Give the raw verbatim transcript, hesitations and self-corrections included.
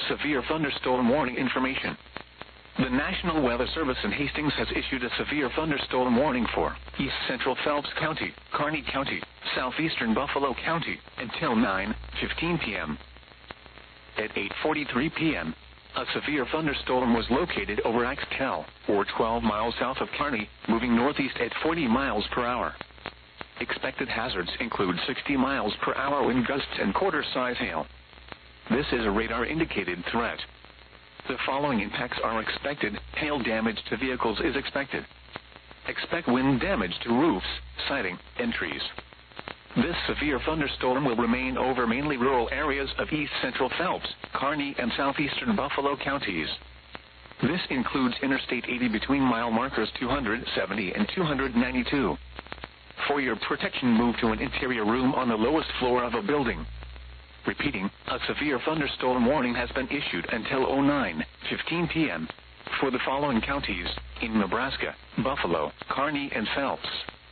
severe thunderstorm warning information. The National Weather Service in Hastings has issued a severe thunderstorm warning for East Central Phelps County, Kearney County, Southeastern Buffalo County, until nine fifteen p m At eight forty-three p m, a severe thunderstorm was located over Axtell, or twelve miles south of Kearney, moving northeast at forty miles per hour. Expected hazards include sixty miles per hour wind gusts and quarter-size hail. This is a radar-indicated threat. The following impacts are expected. Hail damage to vehicles is expected. Expect wind damage to roofs, siding, and trees. This severe thunderstorm will remain over mainly rural areas of east central Phelps, Kearney, and southeastern Buffalo counties. This includes Interstate eighty between mile markers two hundred seventy and two hundred ninety-two. For your protection, move to an interior room on the lowest floor of a building. Repeating, a severe thunderstorm warning has been issued until nine fifteen p m for the following counties in Nebraska: Buffalo, Kearney, and Phelps.